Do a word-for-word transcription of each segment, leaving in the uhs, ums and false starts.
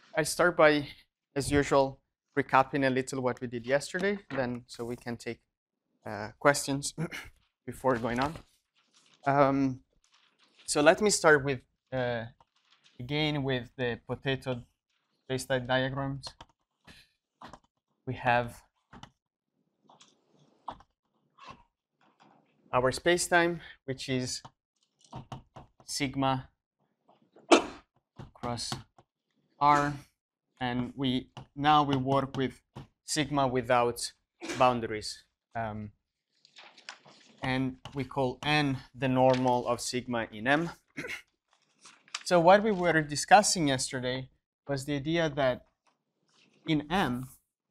I start by, as usual, recapping a little what we did yesterday, then so we can take uh, questions before going on. Um, so let me start with uh, again with the potato spacetime diagrams. We have our spacetime, which is sigma cross r, and we now we work with sigma without boundaries. Um, and we call n the normal of sigma in M. So what we were discussing yesterday was the idea that in M,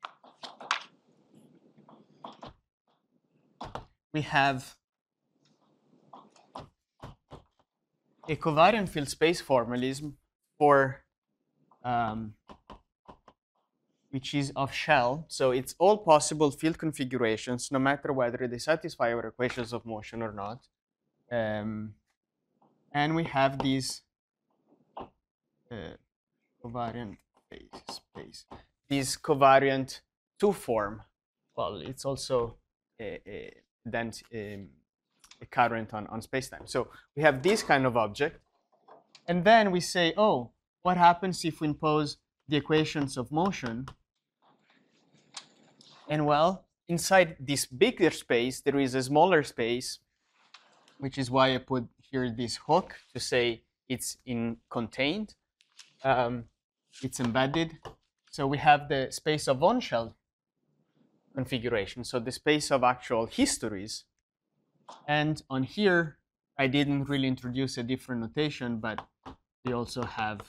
we have a covariant field space formalism for um, which is of shell. So it's all possible field configurations, no matter whether they satisfy our equations of motion or not. Um, and we have these uh, covariant space, this covariant two form. Well, it's also a, a, dent, a, a current on, on spacetime. So we have this kind of object. And then we say, oh, what happens if we impose the equations of motion? And well, inside this bigger space, there is a smaller space, which is why I put here this hook to say it's in contained. Um, it's embedded. So we have the space of on-shell configuration, so the space of actual histories. And on here, I didn't really introduce a different notation, but we also have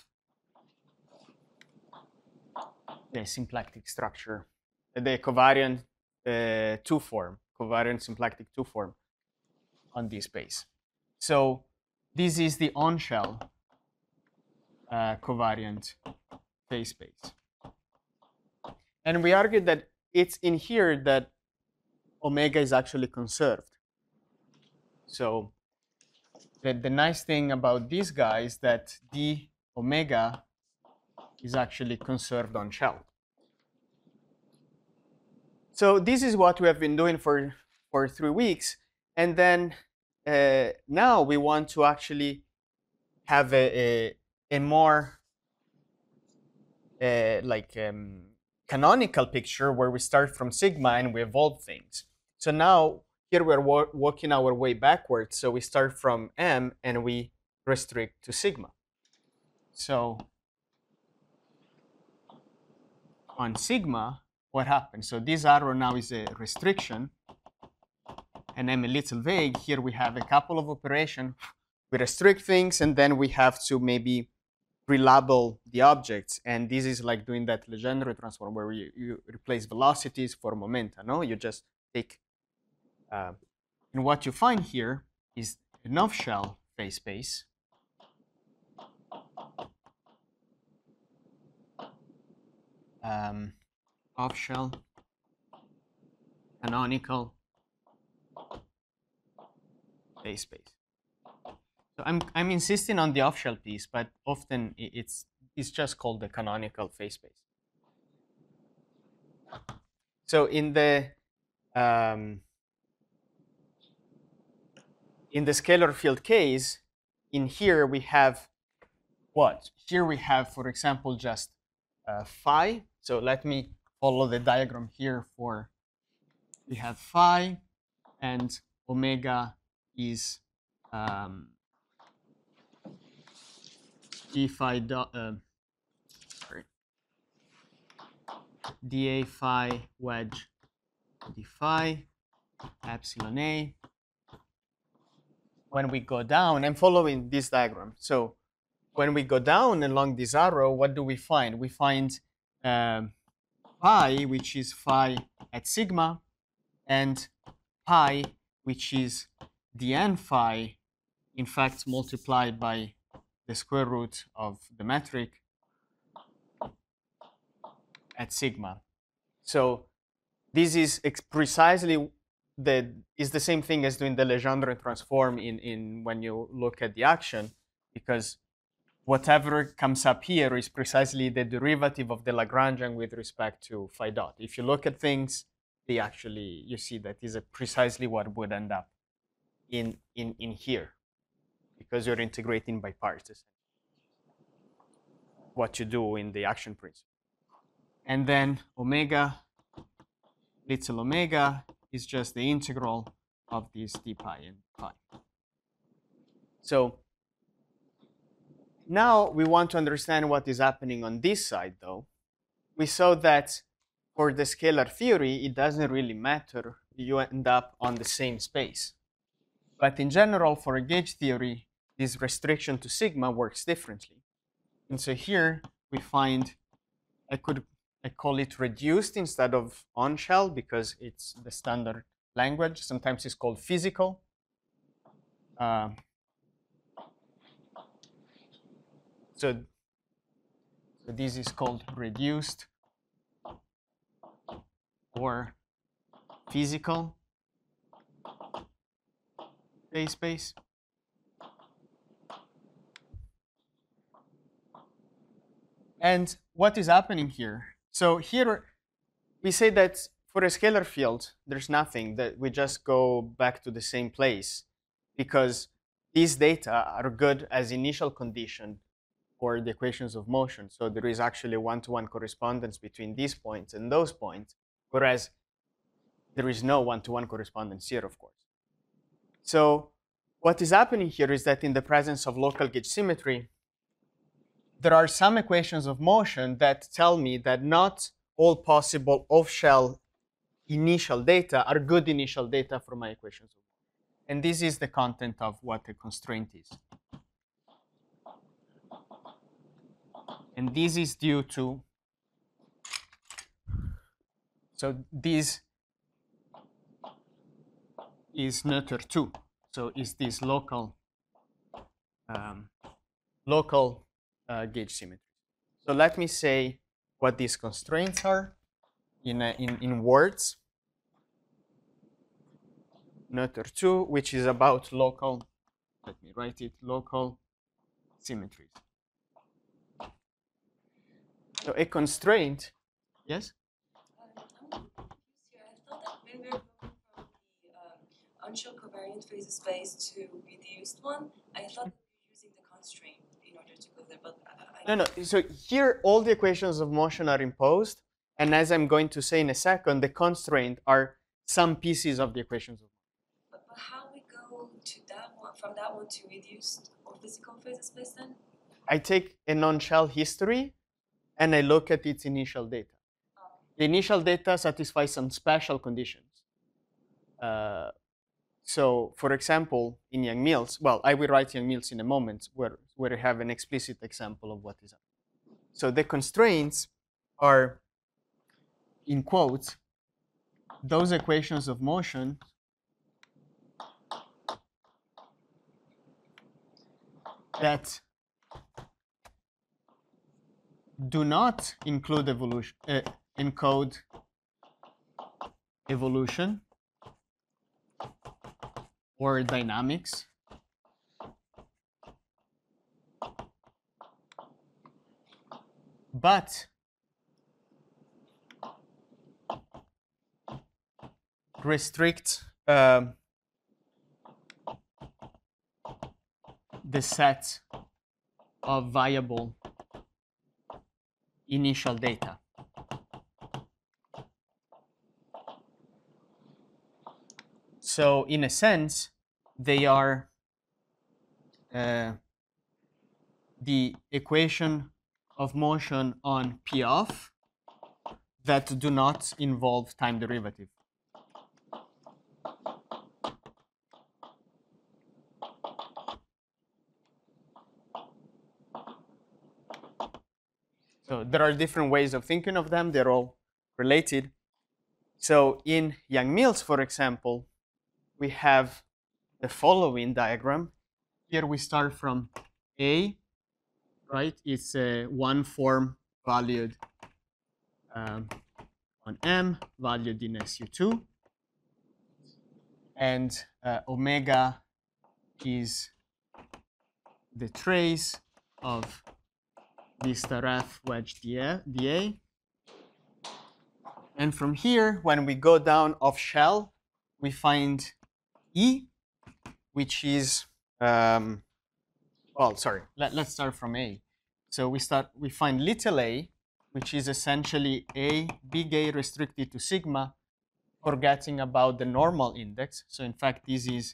the symplectic structure, the covariant uh, two form, covariant symplectic two form on this space. So this is the on-shell uh, covariant phase space. And we argued that it's in here that omega is actually conserved. So the, the nice thing about this guy is that d omega is actually conserved on shell. So this is what we have been doing for, for three weeks. And then uh, now we want to actually have a, a, a more uh, like um, canonical picture where we start from sigma and we evolve things. So now here we're wa walking our way backwards. So we start from M and we restrict to sigma. So on sigma, what happens? So this arrow now is a restriction, and I'm a little vague. Here we have a couple of operations. We restrict things, and then we have to maybe relabel the objects. And this is like doing that Legendre transform where you, you replace velocities for momenta. No, you just take. Uh, and what you find here is an off-shell phase space. Um, off-shell, canonical phase space. So I'm I'm insisting on the off-shell piece, but often it's it's just called the canonical phase space. So in the um, in the scalar field case, in here we have what? Here we have, for example, just uh, phi. So let me follow the diagram here for, we have phi, and omega is um, d phi, dot, uh, sorry, dA phi wedge d phi, epsilon a. When we go down, I'm following this diagram. So when we go down along this arrow, what do we find? We find um, pi, which is phi at sigma, and pi, which is dn phi, in fact, multiplied by the square root of the metric at sigma. So this is precisely the is the same thing as doing the Legendre transform in, in when you look at the action, because whatever comes up here is precisely the derivative of the Lagrangian with respect to phi dot. If you look at things, they actually, you see that is precisely what would end up in, in, in here, because you're integrating by parts, what you do in the action principle. And then omega, little omega, is just the integral of these d pi and pi. So now we want to understand what is happening on this side, though. We saw that for the scalar theory, it doesn't really matter. You end up on the same space. But in general, for a gauge theory, this restriction to sigma works differently. And so here we find, I could I call it reduced instead of on-shell because it's the standard language. Sometimes it's called physical. Uh, so, so this is called reduced or physical phase space. And what is happening here? So here we say that for a scalar field, there's nothing, that we just go back to the same place because these data are good as initial condition for the equations of motion. So there is actually a one-to-one correspondence between these points and those points, whereas there is no one-to-one correspondence here, of course. So what is happening here is that in the presence of local gauge symmetry, there are some equations of motion that tell me that not all possible off-shell initial data are good initial data for my equations of motion. And this is the content of what a constraint is. And this is due to, so this is Noether two. So is this local, um, local uh, gauge symmetry. So let me say what these constraints are in, a, in, in words. Noether two, which is about local, let me write it, local symmetries. So a constraint, yes? Um, I'm confused here. I thought that when we were going from the um, on-shell covariant phase space to reduced one, I thought we were using the constraint in order to go there, but I, I No, no. So here, all the equations of motion are imposed, and as I'm going to say in a second, the constraint are some pieces of the equations of motion. But, but how we go to that one, from that one to reduced or physical phase space then? I take a non-shell history, and I look at its initial data. Oh. The initial data satisfy some special conditions. Uh, so, for example, in Yang-Mills, well, I will write Yang-Mills in a moment, where, where I have an explicit example of what is happening. So the constraints are, in quotes, those equations of motion that do not include evolution, uh, encode evolution or dynamics, but restrict um, the set of viable initial data. So in a sense, they are uh, the equation of motion on P of that do not involve time derivative. So there are different ways of thinking of them. They're all related. So in Yang-Mills, for example, we have the following diagram. Here we start from A, right? It's a one form valued um, on M, valued in S U two. And uh, omega is the trace of d star f wedge dA. And from here, when we go down off shell, we find E, which is, um, well, sorry, let, let's start from A. So we start, we find little a, which is essentially a big A restricted to sigma, forgetting about the normal index. So in fact, this is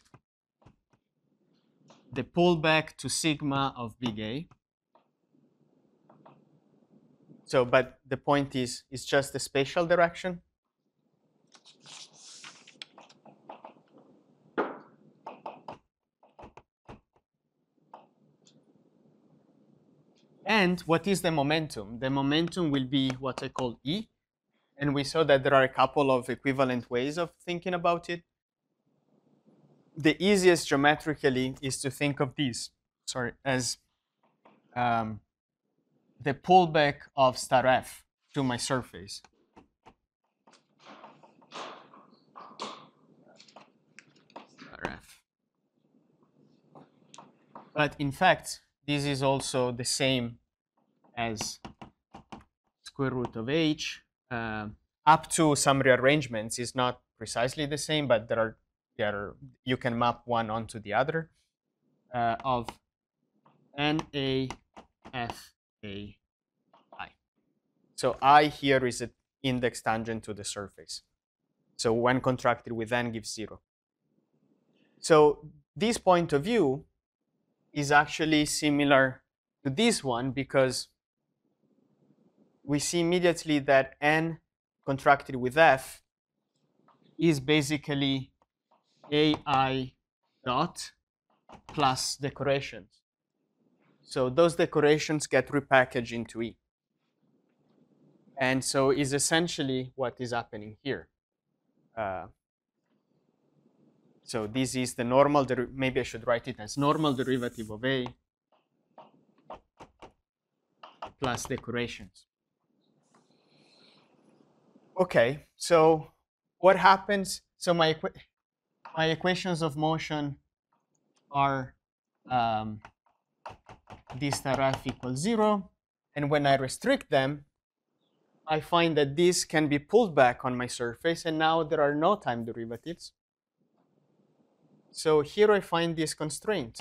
the pullback to sigma of big A. So, but the point is, it's just the spatial direction. And what is the momentum? The momentum will be what I call E. And we saw that there are a couple of equivalent ways of thinking about it. The easiest geometrically is to think of these, sorry, as um, the pullback of star f to my surface. Star f. But in fact, this is also the same as square root of h. Uh, up to some rearrangements is not precisely the same, but there are, there are you can map one onto the other uh, of N A F A I. So I here is an index tangent to the surface. So when contracted with n gives zero. So this point of view is actually similar to this one because we see immediately that n contracted with f is basically ai dot plus decorations. So those decorations get repackaged into E. And so is essentially what is happening here. Uh, so this is the normal, maybe I should write it as normal derivative of A plus decorations. Okay, so what happens? So my, equa my equations of motion are um, d star f equals zero. And when I restrict them, I find that this can be pulled back on my surface, and now there are no time derivatives. So here I find this constraint.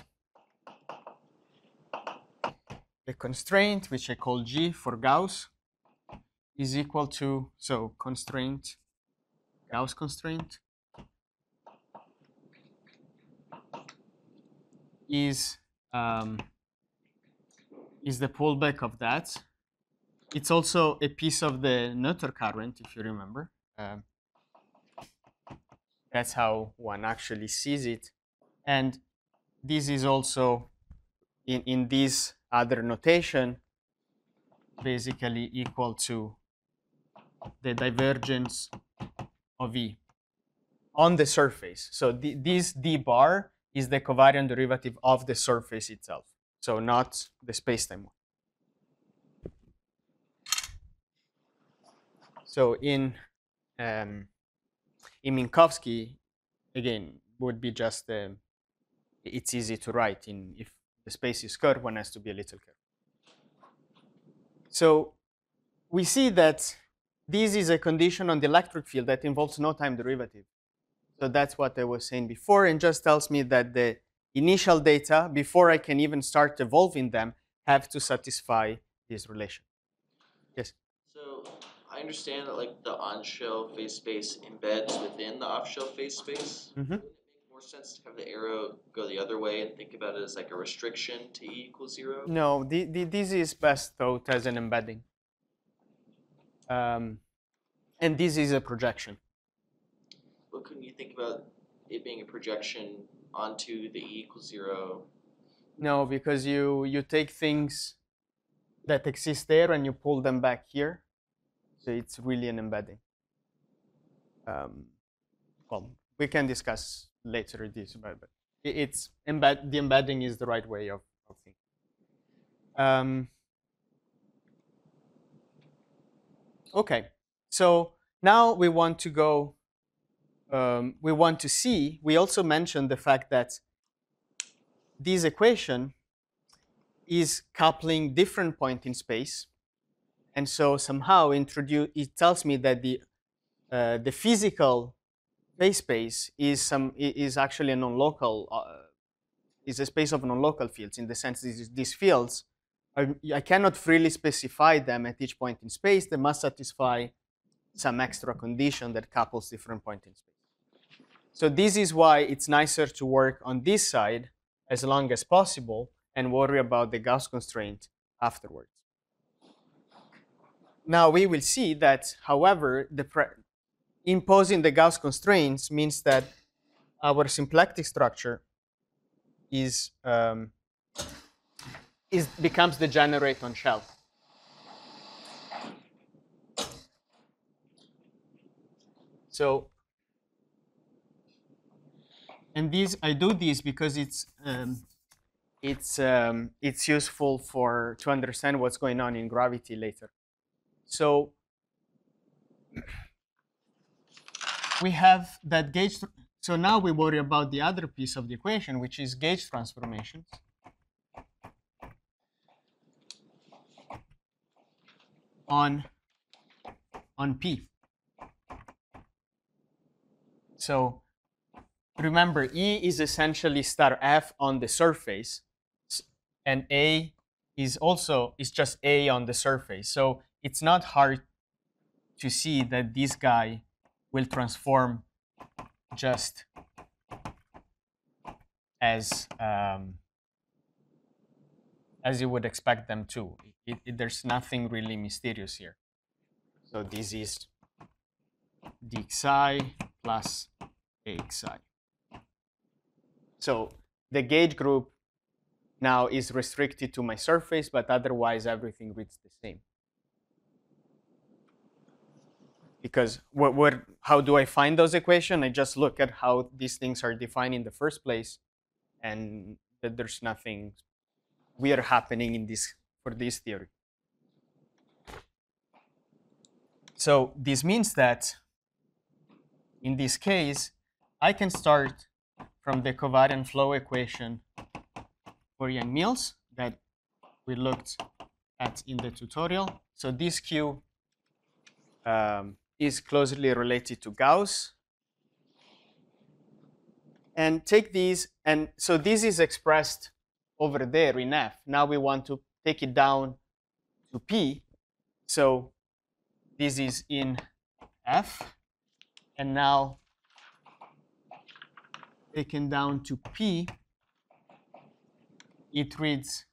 The constraint, which I call G for Gauss, is equal to, so constraint, Gauss constraint, is, um, is the pullback of that. It's also a piece of the Noether current, if you remember. Um, that's how one actually sees it. And this is also, in, in this other notation, basically equal to the divergence of E on the surface. So the, this d bar is the covariant derivative of the surface itself, so not the spacetime one. So in um, in Minkowski, again, would be just uh, it's easy to write in if the space is curved, one has to be a little curved. So we see that this is a condition on the electric field that involves no time derivative. So that's what I was saying before, and just tells me that the initial data, before I can even start evolving them, have to satisfy this relation. Yes? So I understand that like the on-shell phase space embeds within the off-shell phase space. Mm-hmm. Would it make more sense to have the arrow go the other way and think about it as like a restriction to E equals zero? No, the, the, this is best thought as an embedding. Um, and this is a projection. But couldn't you think about it being a projection onto the E equals zero? No, because you, you take things that exist there and you pull them back here. So it's really an embedding. Um, well, we can discuss later this, but, but it's embed, the embedding is the right way of, of thinking. Um, okay, so now we want to go, um, we want to see, we also mentioned the fact that this equation is coupling different points in space. And so somehow introduce, it tells me that the, uh, the physical phase space is, some, is actually a non-local, uh, is a space of non-local fields, in the sense that these fields, are, I cannot freely specify them at each point in space. They must satisfy some extra condition that couples different points in space. So this is why it's nicer to work on this side as long as possible and worry about the Gauss constraint afterwards. Now we will see that, however, the imposing the Gauss constraints means that our symplectic structure is, um, is becomes degenerate on shell. So, and these I do this because it's um, it's um, it's useful for to understand what's going on in gravity later. So we have that gauge. So now we worry about the other piece of the equation, which is gauge transformations. On, on P. So remember, E is essentially star F on the surface, and A is also is just A on the surface. So it's not hard to see that this guy will transform just as um, as you would expect them to. It, it, there's nothing really mysterious here. So this is dxi plus axi. So the gauge group now is restricted to my surface, but otherwise everything reads the same. Because what, what, how do I find those equations? I just look at how these things are defined in the first place, and that there's nothing weird happening in this for this theory. So this means that in this case, I can start from the covariant flow equation for Yang-Mills that we looked at in the tutorial. So this Q um, is closely related to Gauss. And take these, and so this is expressed over there in F. Now we want to take it down to P. So this is in F, and now taken down to P, it reads.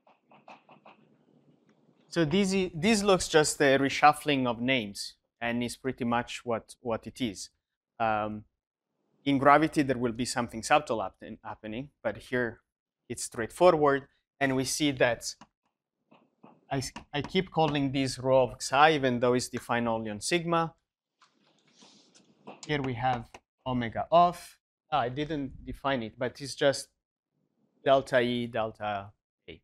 So this, is, this looks just a reshuffling of names, and is pretty much what, what it is. Um, in gravity, there will be something subtle happening, but here it's straightforward, and we see that I, I keep calling this rho of xi, even though it's defined only on sigma. Here we have omega of. Ah, I didn't define it, but it's just delta E, delta A.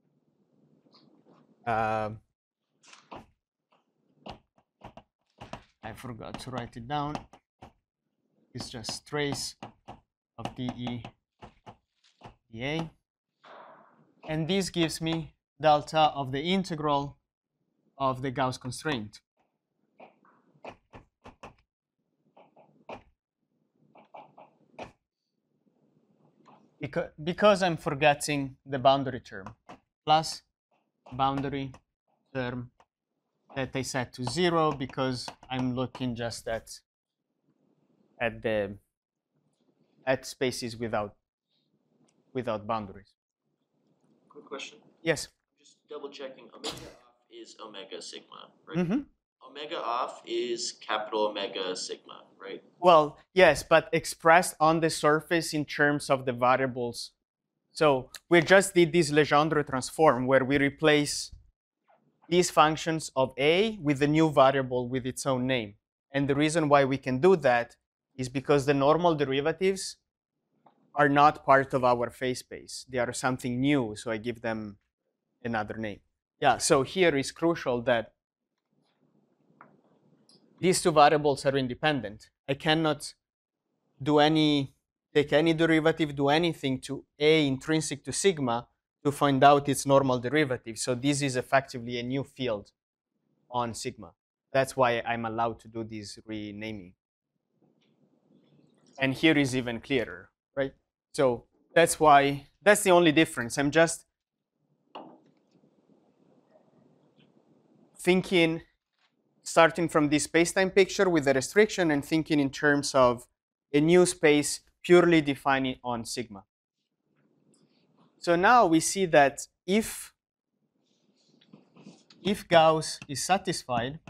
Um, I forgot to write it down. It's just trace of dE, dA. And this gives me delta of the integral of the Gauss constraint. Because, because I'm forgetting the boundary term, plus boundary term that I set to zero because I'm looking just at at the at spaces without without boundaries. Quick question. Yes. Just double checking. Omega off is omega sigma, right? Mm-hmm. Omega off is capital omega sigma, right? Well, yes, but expressed on the surface in terms of the variables. So we just did this Legendre transform where we replace these functions of A with the new variable with its own name. And the reason why we can do that is because the normal derivatives are not part of our phase space. They are something new, so I give them another name. Yeah, so here is crucial that these two variables are independent. I cannot do any, take any derivative, do anything to A intrinsic to sigma to to find out its normal derivative. So this is effectively a new field on sigma. That's why I'm allowed to do this renaming. And here is even clearer, right? So that's why, that's the only difference. I'm just thinking, starting from this space-time picture with the restriction and thinking in terms of a new space purely defining on sigma. So now we see that if, if Gauss is satisfied,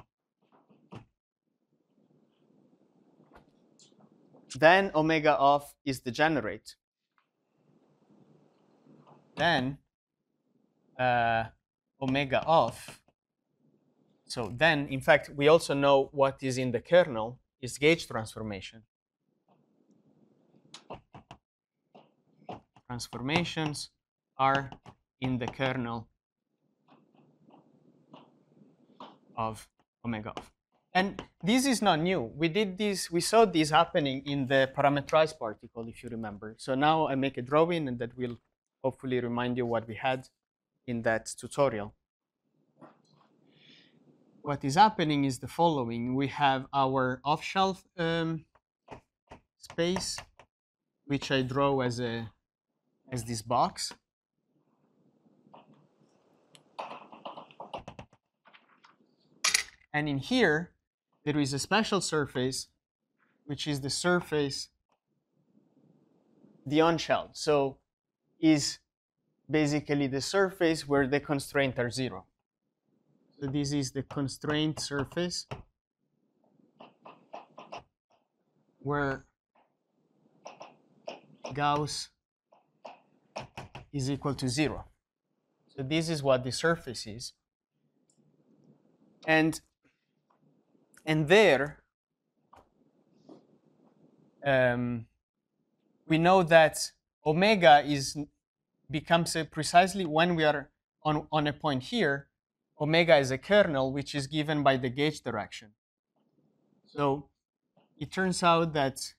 then omega of is degenerate. Then uh, omega of, so then, in fact, we also know what is in the kernel is gauge transformation. Transformations are in the kernel of omega of. And this is not new. We did this, we saw this happening in the parametrized particle, if you remember. So now I make a drawing, and that will hopefully remind you what we had in that tutorial. What is happening is the following. We have our off-shelf um, space, which I draw as a as this box. And in here, there is a special surface, which is the surface, the on-shell. So is basically the surface where the constraints are zero. So this is the constraint surface where Gauss is equal to zero. So this is what the surface is. And, and there, um, we know that omega is becomes a precisely when we are on, on a point here, omega is a kernel which is given by the gauge direction. So it turns out that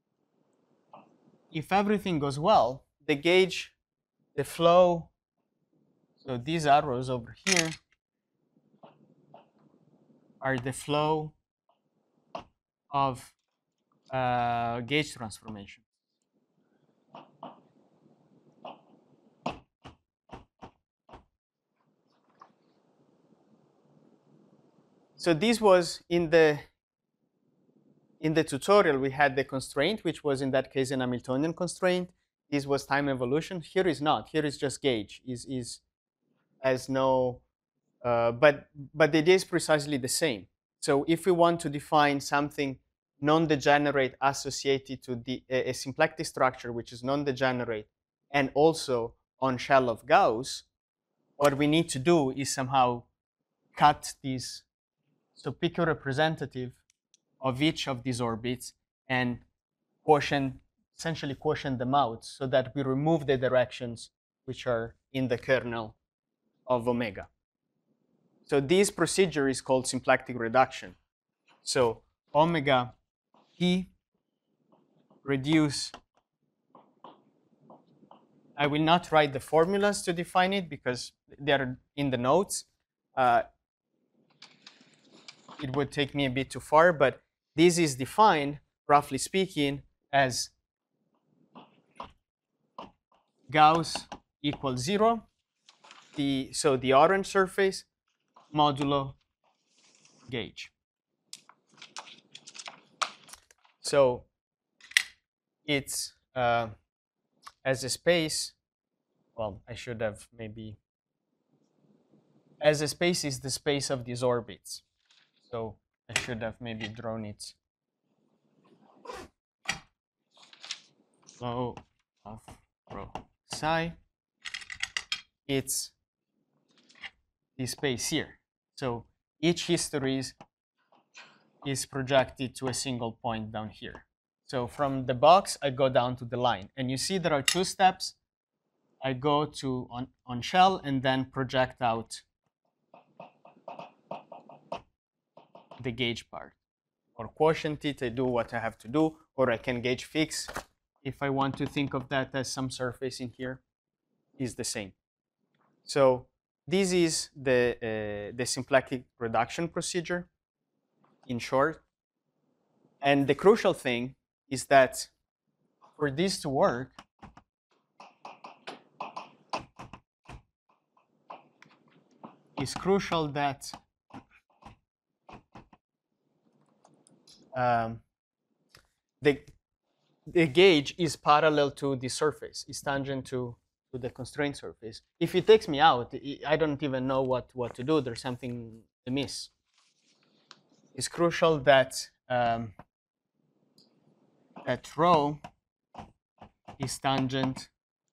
if everything goes well, the gauge, the flow, so these arrows over here are the flow of uh, gauge transformation. So this was in the in the tutorial, we had the constraint, which was in that case an Hamiltonian constraint. This was time evolution. Here is not. Here is just gauge. Is is as no, uh, but but the idea is precisely the same. So if we want to define something non-degenerate associated to the a, a symplectic structure which is non-degenerate and also on shell of Gauss, what we need to do is somehow cut these. So pick a representative of each of these orbits and quotient, essentially quotient them out so that we remove the directions which are in the kernel of omega. So this procedure is called symplectic reduction. So omega p reduce, I will not write the formulas to define it because they are in the notes. Uh, it would take me a bit too far, but this is defined, roughly speaking, as Gauss equals zero, the, so the orange surface, modulo gauge. So it's uh, as a space, well, I should have maybe, as a space is the space of these orbits. So I should have maybe drawn it. Flow of rho psi. It's this space here. So each hysteresis is projected to a single point down here. So from the box, I go down to the line. And you see there are two steps. I go to on, on shell and then project out the gauge part. Or quotient it, I do what I have to do, or I can gauge fix. If I want to think of that as some surface in here, is the same. So this is the, uh, the symplectic reduction procedure, in short. And the crucial thing is that for this to work, it's crucial that um, the, the gauge is parallel to the surface, is tangent to, to the constraint surface. If it takes me out, I don't even know what, what to do. There's something amiss. It's crucial that um, that rho is tangent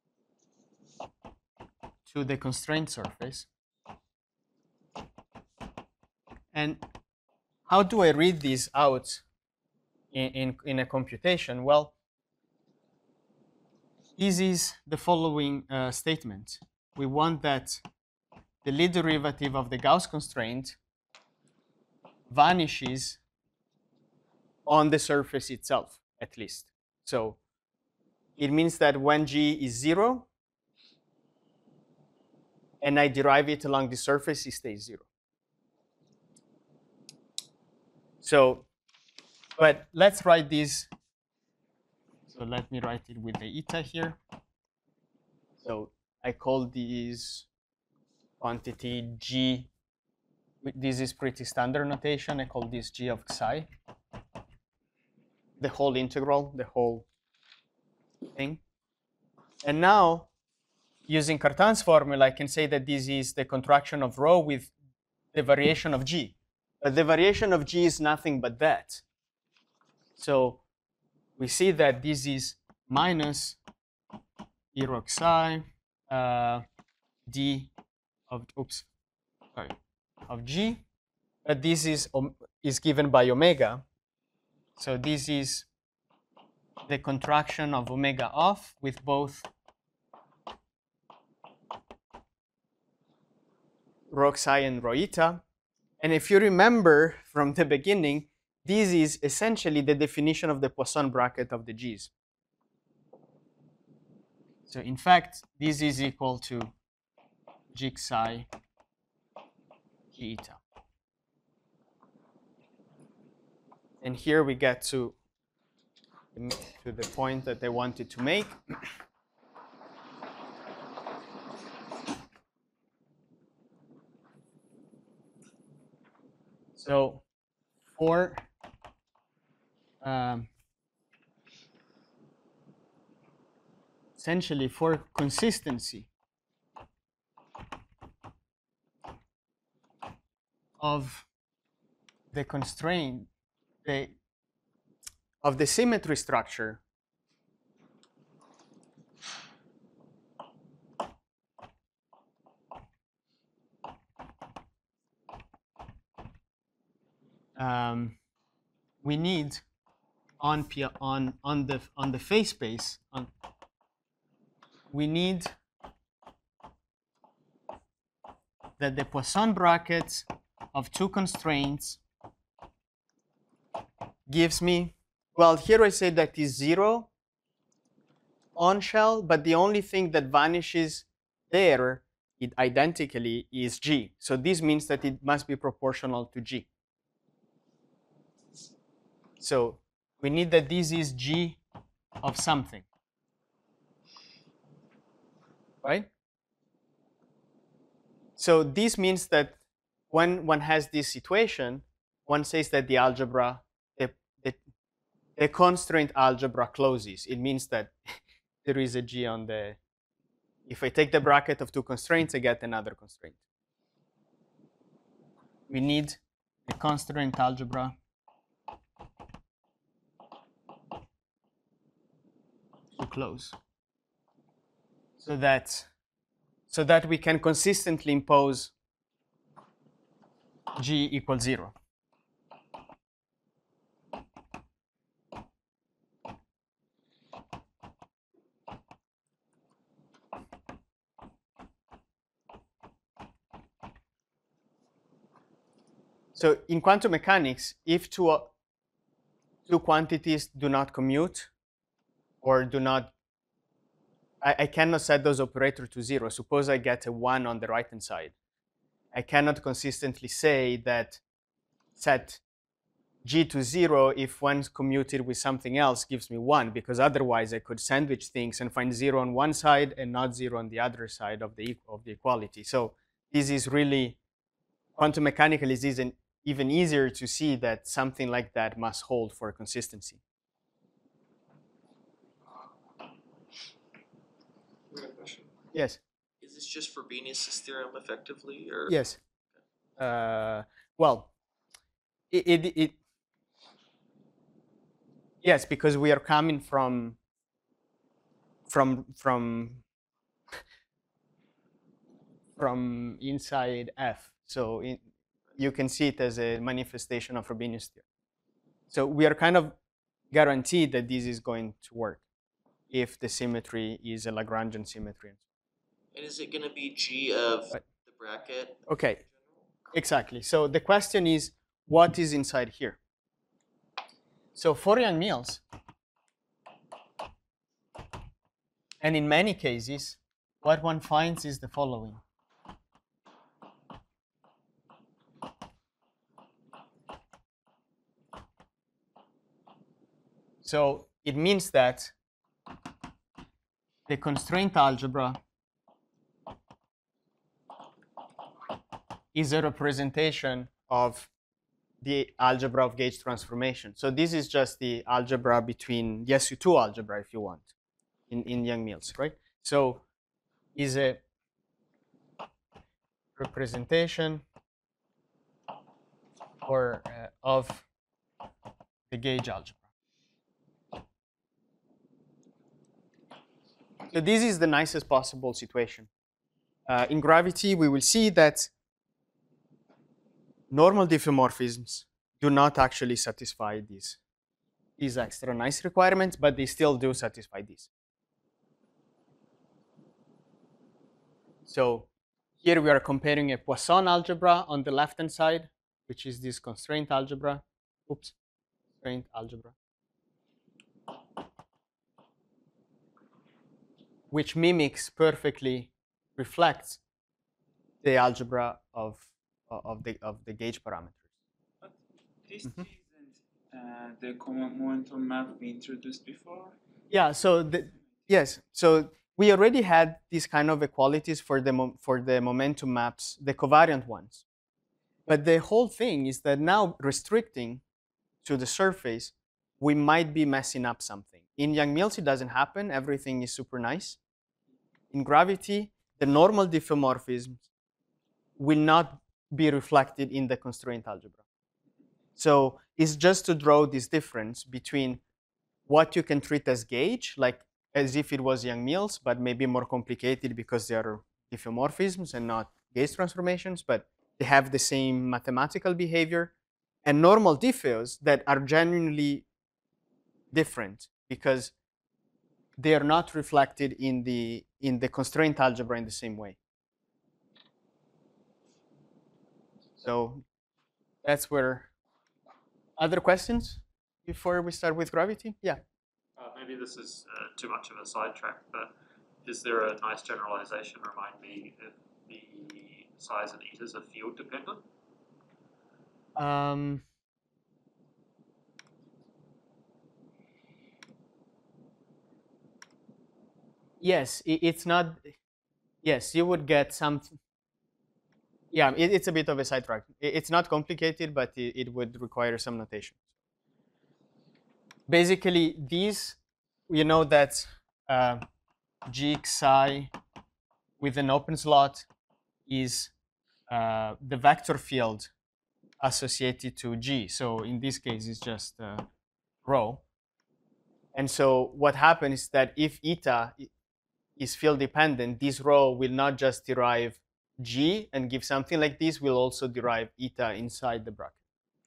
to the constraint surface. And how do I read these out in, in, in a computation? Well, this is the following uh, statement. We want that the lead derivative of the Gauss constraint vanishes on the surface itself, at least. So it means that when G is zero, and I derive it along the surface, it stays zero. So, but let's write this. So let me write it with the eta here. So I call this quantity G. This is pretty standard notation. I call this G of psi. The whole integral, the whole thing. And now, using Cartan's formula, I can say that this is the contraction of rho with the variation of G. But the variation of G is nothing but that. So we see that this is minus E rho psi uh, d of oops sorry of G, but this is um, is given by omega. So this is the contraction of omega off with both rho psi and rho eta. And if you remember from the beginning, this is essentially the definition of the Poisson bracket of the G's. So in fact, this is equal to G psi G eta. And here we get to, to the point that I wanted to make. So for um, essentially for consistency of the constraint the, of the symmetry structure um, we need on P on on the on the phase space on we need that the Poisson bracket of two constraints gives me, well, here I say that is zero on shell, but the only thing that vanishes there it identically is G. So this means that it must be proportional to G. So we need that this is G of something, right? So this means that when one has this situation, one says that the algebra, the, the, the constraint algebra closes. It means that there is a G on the, if I take the bracket of two constraints, I get another constraint. We need a constraint algebra to close so that so that we can consistently impose G equals zero. So in quantum mechanics, if two, uh, two quantities do not commute or do not I, I cannot set those operators to zero. Suppose I get a one on the right-hand side. I cannot consistently say that set G to zero if one's commuted with something else gives me one, because otherwise I could sandwich things and find zero on one side and not zero on the other side of the, of the equality. So this is really, quantum mechanically, it is even easier to see that something like that must hold for consistency. Question. Yes. Is this just Frobenius' theorem effectively, or? Yes. Uh, well, it, it, it yes, because we are coming from from from from inside F, so in, you can see it as a manifestation of Frobenius theorem. So we are kind of guaranteed that this is going to work if the symmetry is a Lagrangian symmetry. And is it going to be G of But, the bracket? Okay, exactly. So the question is, what is inside here? So for Yang-Mills, and in many cases, what one finds is the following. So it means that the constraint algebra is a representation of the algebra of gauge transformation. So this is just the algebra between the S U two algebra, if you want, in, in Yang-Mills, right? So is a representation or uh, of the gauge algebra. So this is the nicest possible situation. Uh, in gravity, we will see that normal diffeomorphisms do not actually satisfy these, these extra nice requirements, but they still do satisfy these. So here we are comparing a Poisson algebra on the left-hand side, which is this constraint algebra. Oops, constraint algebra, which mimics perfectly, reflects the algebra of, of, the, of the gauge parameters. But this Mhm. isn't uh, the common momentum map we introduced before? Yeah, so the, yes, so we already had these kind of equalities for the, mo for the momentum maps, the covariant ones. But the whole thing is that now restricting to the surface, we might be messing up something. In Yang-Mills, it doesn't happen. Everything is super nice. In gravity, the normal diffeomorphisms will not be reflected in the constraint algebra. So it's just to draw this difference between what you can treat as gauge, like as if it was Yang-Mills, but maybe more complicated because they are diffeomorphisms and not gauge transformations, but they have the same mathematical behavior, and normal diffeos that are genuinely different because they are not reflected in the in the constraint algebra in the same way. So that's where. Other questions before we start with gravity? Yeah. Uh, maybe this is uh, too much of a sidetrack, but is there a nice generalization? Remind me if the size and etas are field dependent? Um, yes, it, it's not. Yes, you would get some. Yeah, it, it's a bit of a sidetrack. It, it's not complicated, but it, it would require some notation. Basically, these, you know that uh, G psi with an open slot is uh, the vector field associated to G. So in this case, it's just uh, rho. And so what happens is that if eta is field dependent, this rho will not just derive G and give something like this, will also derive eta inside the bracket.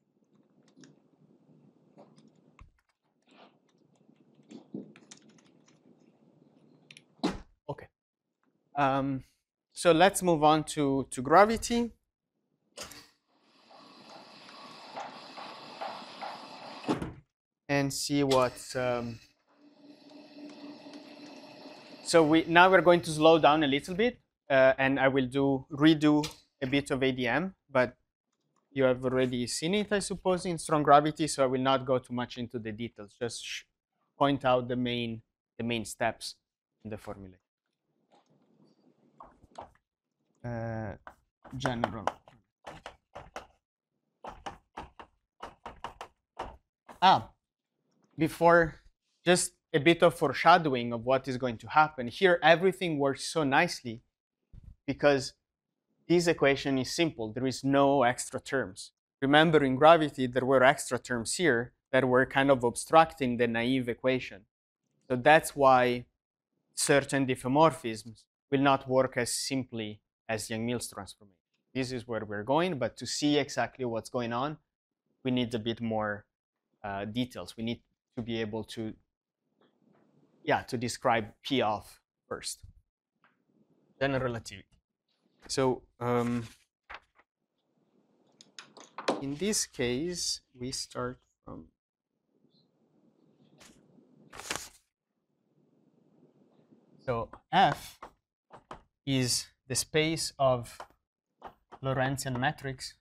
Okay. Um, so let's move on to, to gravity. And see what. Um, so we now we're going to slow down a little bit, uh, and I will do redo a bit of A D M, but you have already seen it, I suppose, in strong gravity, so I will not go too much into the details. Just sh point out the main the main steps in the formula. Uh, general. Ah, before, just a bit of foreshadowing of what is going to happen. Here, everything works so nicely because this equation is simple. There is no extra terms. Remember, in gravity, there were extra terms here that were kind of obstructing the naive equation. So that's why certain diffeomorphisms will not work as simply as Yang-Mills transformation. This is where we're going, but to see exactly what's going on, we need a bit more uh, details. We need to be able to, yeah, to describe P of first. General relativity. So um, in this case, we start from so F is the space of Lorentzian metrics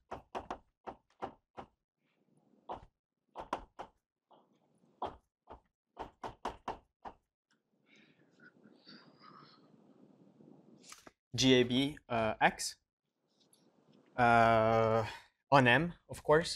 G A B uh, X uh, on M, of course,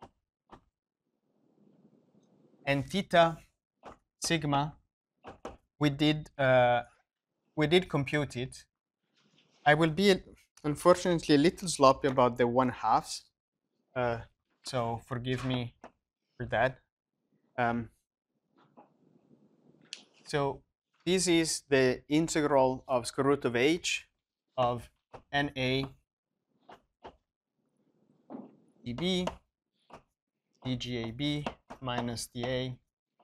and theta sigma. We did uh, we did compute it. I will be unfortunately a little sloppy about the one halves, uh, so forgive me for that. Um, so this is the integral of square root of h of N A dB dGAB minus dA.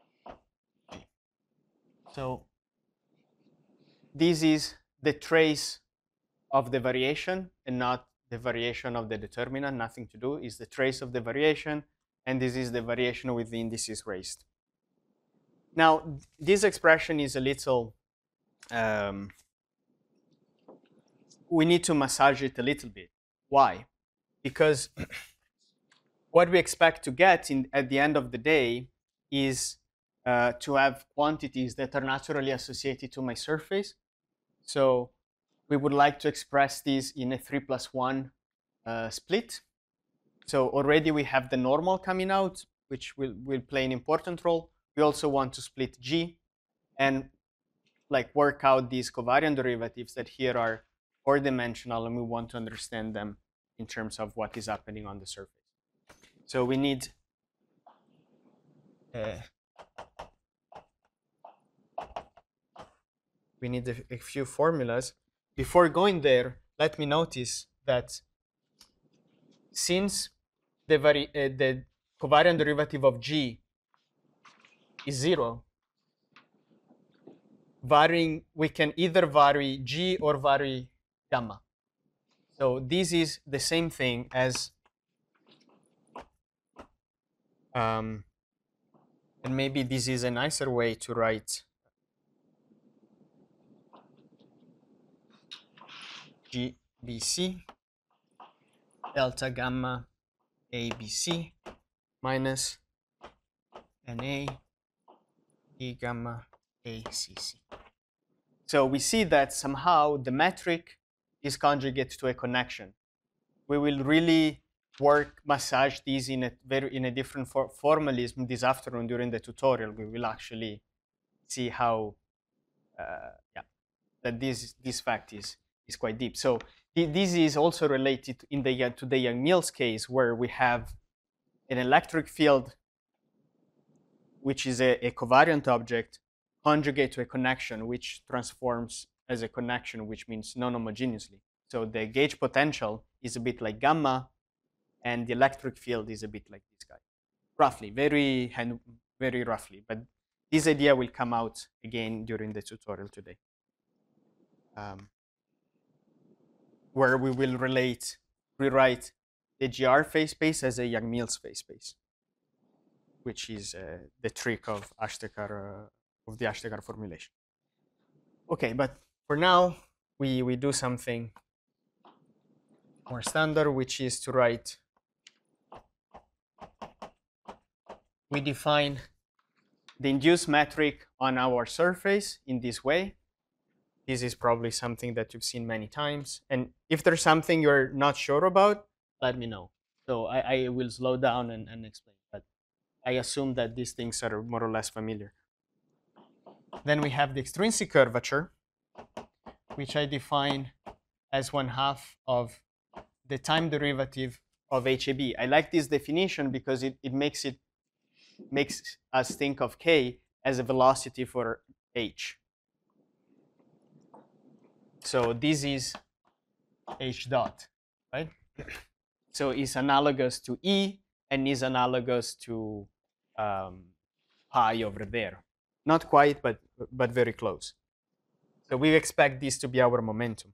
So this is the trace of the variation and not the variation of the determinant, nothing to do, is the trace of the variation, and this is the variation with the indices raised. Now, this expression is a little, um, we need to massage it a little bit. Why? Because what we expect to get in, at the end of the day is uh, to have quantities that are naturally associated to my surface. So we would like to express these in a three plus one uh, split. So already we have the normal coming out, which will, will play an important role. We also want to split G and like work out these covariant derivatives that here are four-dimensional, and we want to understand them in terms of what is happening on the surface. So we need uh, we need a, a few formulas. Before going there, let me notice that since the, vari uh, the covariant derivative of G is zero, varying, we can either vary G or vary gamma. So this is the same thing as, um, and maybe this is a nicer way to write G B C delta gamma A B C minus N A E gamma A C C. So we see that somehow the metric is conjugate to a connection. We will really work, massage these in a very in a different for formalism this afternoon during the tutorial. We will actually see how uh, yeah, that this this fact is is quite deep. So th this is also related in the to the Yang-Mills case, where we have an electric field, which is a, a covariant object, conjugate to a connection, which transforms as a connection, which means non-homogeneously. So the gauge potential is a bit like gamma, and the electric field is a bit like this guy, roughly, very hand, very roughly. But this idea will come out again during the tutorial today, um, where we will relate, rewrite the G R phase space as a Yang-Mills phase space, which is uh, the trick of Ashtekar uh, of the Ashtekar formulation. Okay, but for now, we, we do something more standard, which is to write, we define the induced metric on our surface in this way. This is probably something that you've seen many times. And if there's something you're not sure about, let me know. So I, I will slow down and, and explain. But I assume that these things are more or less familiar. Then we have the extrinsic curvature, which I define as one half of the time derivative of H A B. I like this definition because it, it makes it makes us think of K as a velocity for H. So this is H dot, right? So it's analogous to E and is analogous to um, pi over there. Not quite, but, but very close. So we expect this to be our momentum.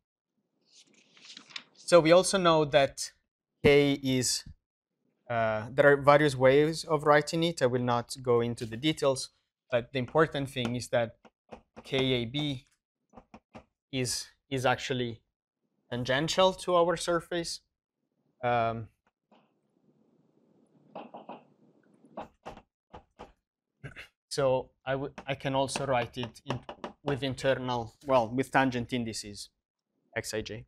So we also know that K is, uh, there are various ways of writing it. I will not go into the details, but the important thing is that K A B is, is actually tangential to our surface. Um, so I, I can also write it in, with internal, well, with tangent indices, Xij.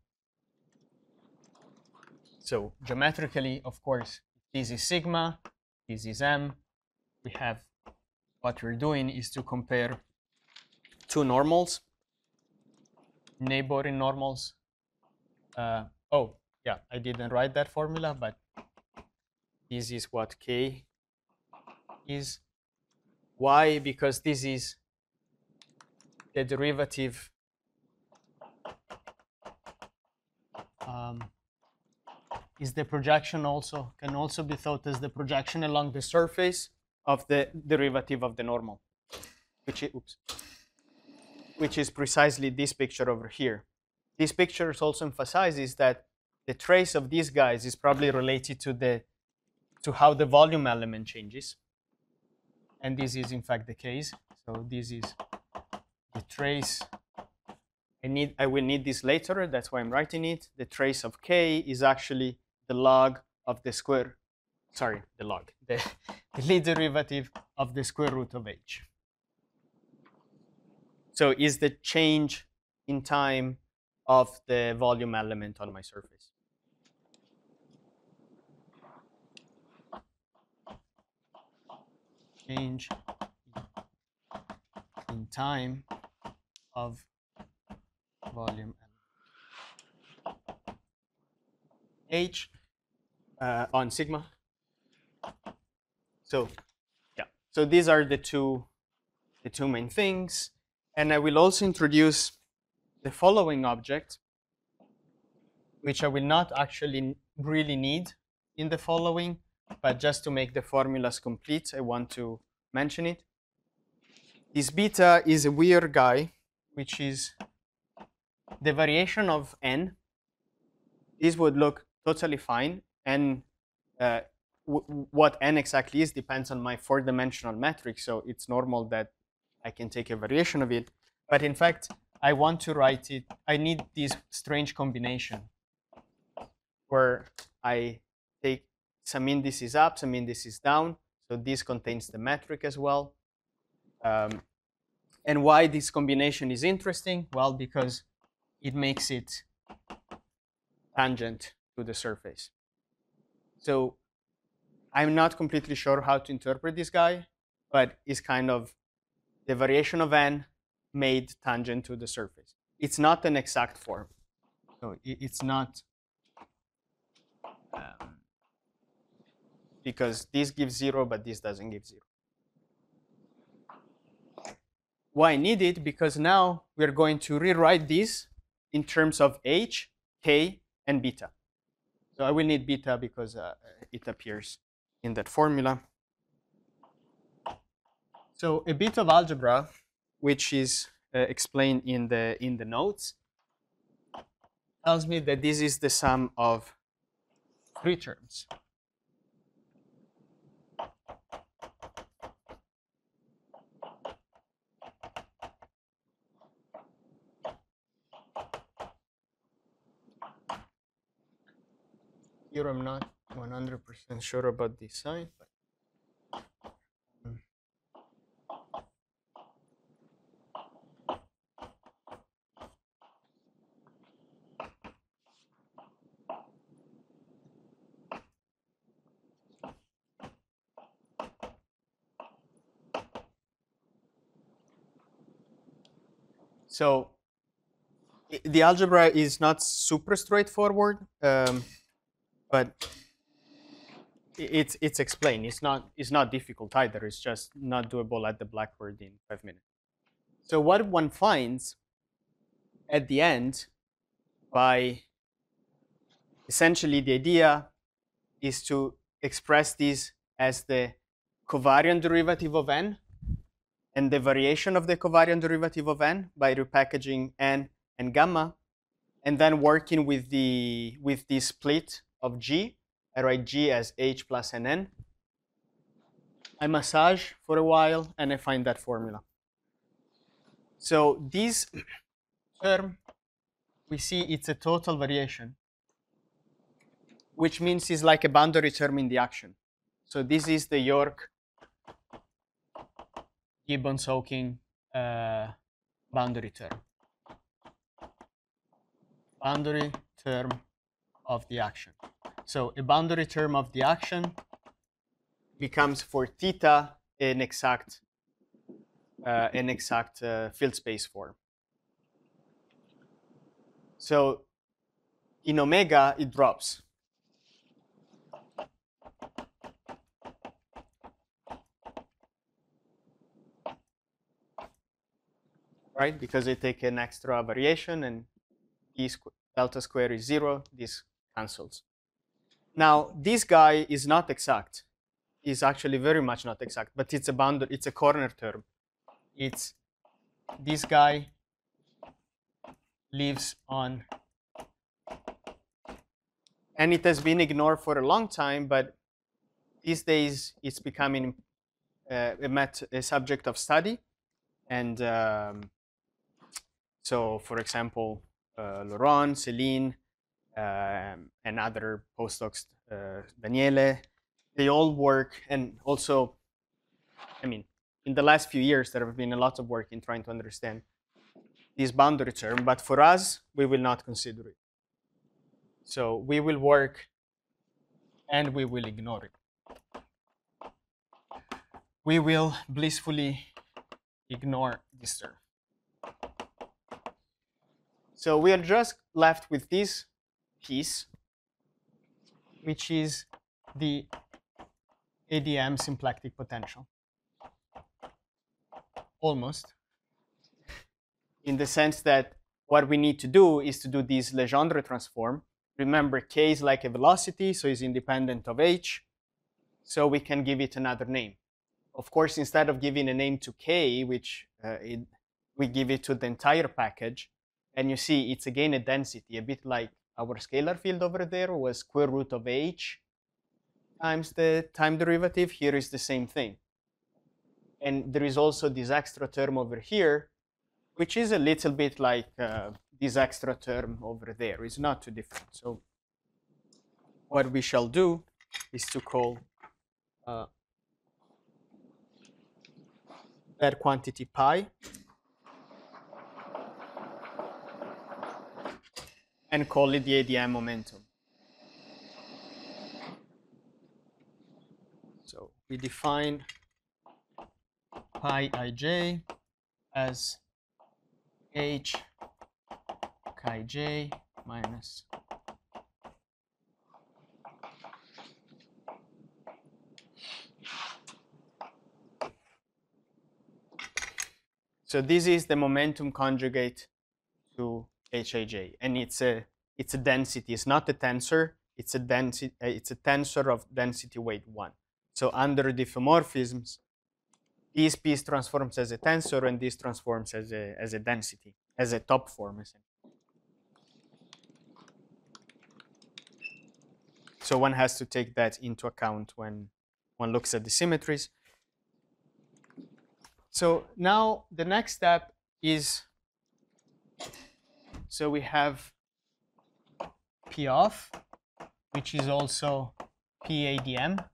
So geometrically, of course, this is sigma, this is m. We have, what we're doing is to compare two normals, neighboring normals. Uh, oh, yeah, I didn't write that formula, but this is what K is. Why? Because this is the derivative um, is the projection also, can also be thought as the projection along the surface of the derivative of the normal, which is, oops, which is precisely this picture over here. This picture also emphasizes that the trace of these guys is probably related to the to how the volume element changes. And this is in fact the case. So this is the trace. I need I will need this later, that's why I'm writing it. The trace of K is actually the log of the square, sorry, the log, the, the Lie derivative of the square root of H. So is the change in time of the volume element on my surface. Change in time of volume element. H uh, on sigma. So yeah, so these are the two, the two main things. And I will also introduce the following object, which I will not actually really need in the following, but just to make the formulas complete, I want to mention it. This beta is a weird guy, which is the variation of n. This would look totally fine, and uh, w what n exactly is depends on my four-dimensional metric, so it's normal that I can take a variation of it. But in fact, I want to write it, I need this strange combination where I take some indices up, some indices down. So this contains the metric as well. Um, and why this combination is interesting? Well, because it makes it tangent to the surface. So I'm not completely sure how to interpret this guy, but it's kind of the variation of n made tangent to the surface. It's not an exact form. So it's not, um, because this gives zero, but this doesn't give zero. Why I need it? Because now we're going to rewrite this in terms of h, k, and beta. So I will need beta because uh, it appears in that formula. So a bit of algebra, which is uh, explained in the in the notes, tells me that this is the sum of three terms. Here I'm not one hundred percent sure about this sign. But mm. So i- the algebra is not super straightforward, um, but i- it's it's explained. It's not it's not difficult either. It's just not doable at the Blackboard in five minutes. So what one finds at the end, by essentially the idea is to express this as the covariant derivative of n and the variation of the covariant derivative of n by repackaging n and gamma, and then working with the with the split of G. I write G as H plus N N. I massage for a while and I find that formula. So this term, we see it's a total variation, which means it's like a boundary term in the action. So this is the York Gibbons-Hawking uh, boundary term. Boundary term of the action. So a boundary term of the action becomes for theta an exact uh, an exact uh, field space form. So in omega it drops. Right? Because I take an extra variation and e squ delta square is zero, this cancels. Now this guy is not exact. Is actually very much not exact, but it's a boundary, it's a corner term. It's this guy lives on, and it has been ignored for a long time, but these days it's becoming uh, a, met a subject of study. And um, so, for example, uh, Laurent, Céline, um, and other postdocs, uh, Daniele, they all work, and also, I mean, in the last few years, there have been a lot of work in trying to understand this boundary term, but for us, we will not consider it. So we will work and we will ignore it. We will blissfully ignore this term. So we are just left with this piece, which is the A D M symplectic potential. Almost. In the sense that what we need to do is to do this Legendre transform. Remember, k is like a velocity, so it's independent of h. So we can give it another name. Of course, instead of giving a name to k, which uh, it, we give it to the entire package, and you see it's again a density, a bit like our scalar field over there was square root of h times the time derivative. Here is the same thing. And there is also this extra term over here, which is a little bit like uh, this extra term over there. It's not too different. So what we shall do is to call uh, that quantity pi and call it the A D M momentum. So we define pi ij as h chi j minus so this is the momentum conjugate to hij, and it's a it's a density. It's not a tensor. It's a density. It's a tensor of density weight one. So under diffeomorphisms, this piece transforms as a tensor, and this transforms as a as a density, as a top form. So one has to take that into account when one looks at the symmetries. So now the next step is, so we have P of, which is also P A D M.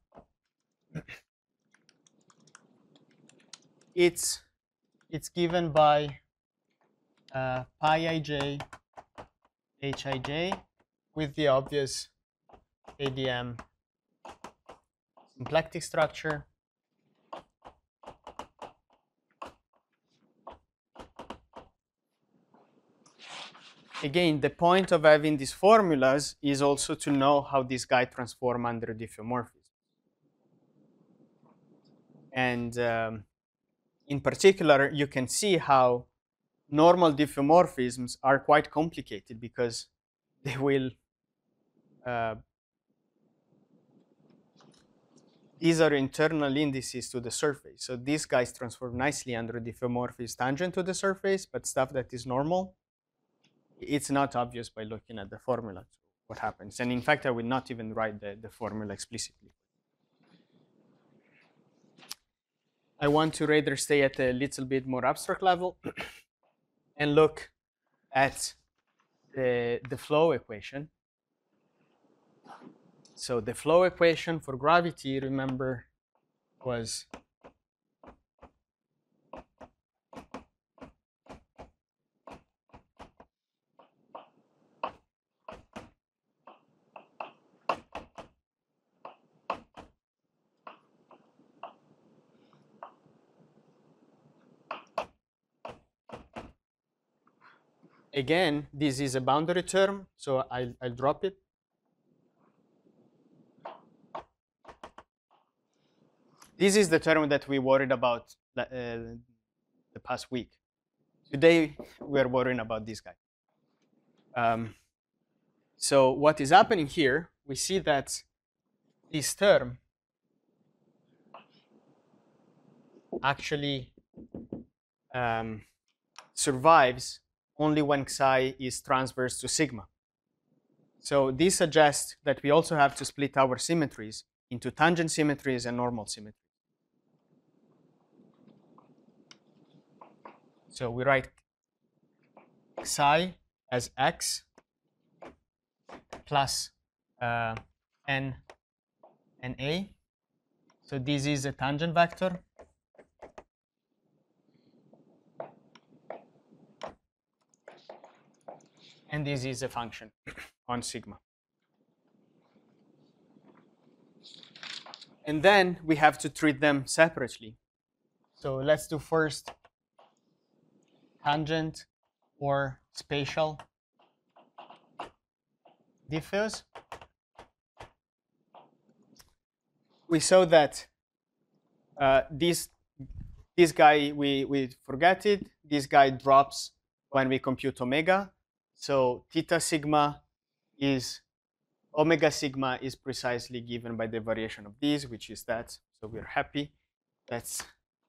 It's it's given by uh, pi ij hij with the obvious A D M symplectic structure. Again, the point of having these formulas is also to know how this guy transform under diffeomorphism. And um, in particular, you can see how normal diffeomorphisms are quite complicated because they will, uh, these are internal indices to the surface. So these guys transform nicely under diffeomorphism tangent to the surface, but stuff that is normal, it's not obvious by looking at the formula what happens. And in fact, I will not even write the, the formula explicitly. I want to rather stay at a little bit more abstract level and look at the, the flow equation. So the flow equation for gravity, remember, was again, this is a boundary term, so I'll, I'll drop it. This is the term that we worried about uh, the past week. Today, we're worrying about this guy. Um, so what is happening here, we see that this term actually um, survives only when psi is transverse to sigma. So this suggests that we also have to split our symmetries into tangent symmetries and normal symmetries. So we write psi as x plus uh, n and a. So this is a tangent vector. And this is a function on sigma. And then we have to treat them separately. So let's do first tangent or spatial diffeos. We saw that uh, this, this guy, we, we forget it. This guy drops when we compute omega. So theta sigma is, omega sigma is precisely given by the variation of these, which is that. So we're happy. That's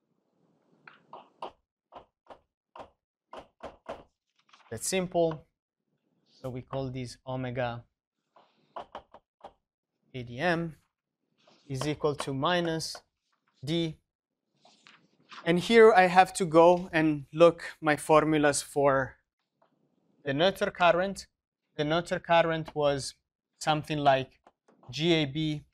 that's simple. So we call this omega A D M is equal to minus d. And here I have to go and look my formulas for the Noether current. The Noether current was something like G A B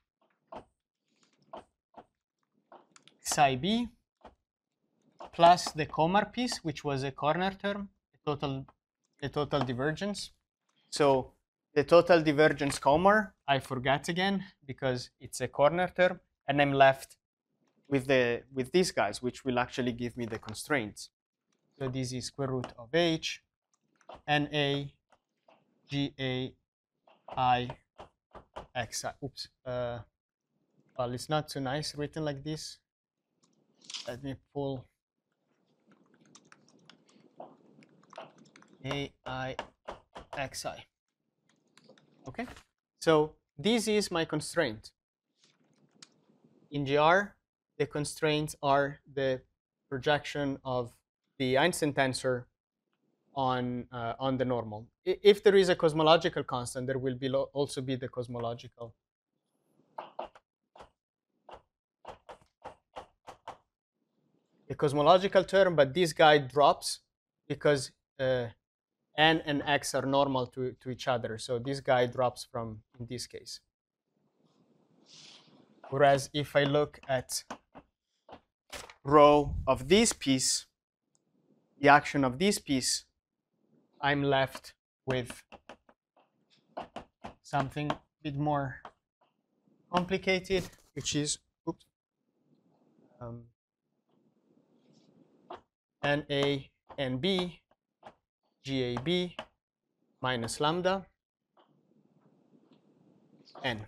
psi b plus the Komar piece, which was a corner term, a total, a total divergence. So the total divergence Komar, I forget again because it's a corner term, and I'm left with the with these guys, which will actually give me the constraints. So this is square root of h N A G A I X I. Oops. Uh, well, it's not too nice written like this. Let me pull A I X I. Okay. So this is my constraint. In G R, the constraints are the projection of the Einstein tensor on uh, on the normal. If there is a cosmological constant, there will be also be the cosmological the cosmological term, but this guy drops because uh, n and x are normal to, to each other. So this guy drops from in this case. Whereas if I look at rho of this piece, the action of this piece, I'm left with something a bit more complicated, which is oops, um, N A N B G A B minus lambda N.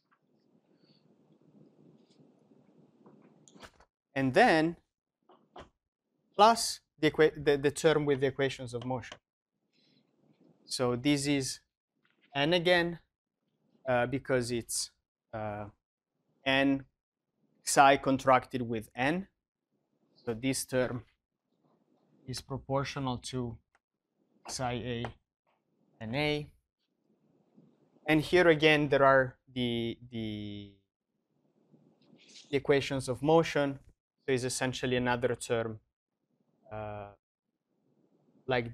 And then plus the, the, the term with the equations of motion. So this is N again, uh, because it's uh, N psi contracted with N. So this term is proportional to psi A and A. And here again, there are the, the, the equations of motion. So it's essentially another term uh, like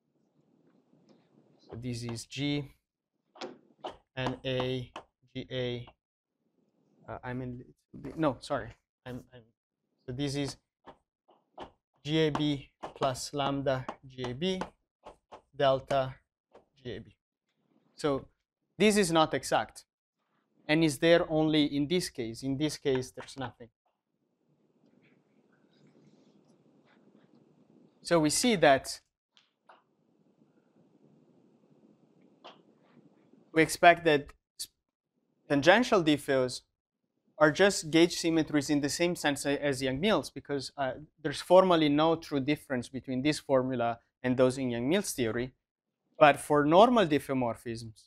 so this is G and A, G A. Uh, I'm in, no, sorry. I'm, I'm, so this is G A B plus lambda G A B delta G A B. So this is not exact and is there only in this case. In this case, there's nothing. So we see that we expect that tangential diffeos are just gauge symmetries in the same sense as Yang-Mills, because uh, there's formally no true difference between this formula and those in Yang-Mills theory. But for normal diffeomorphisms,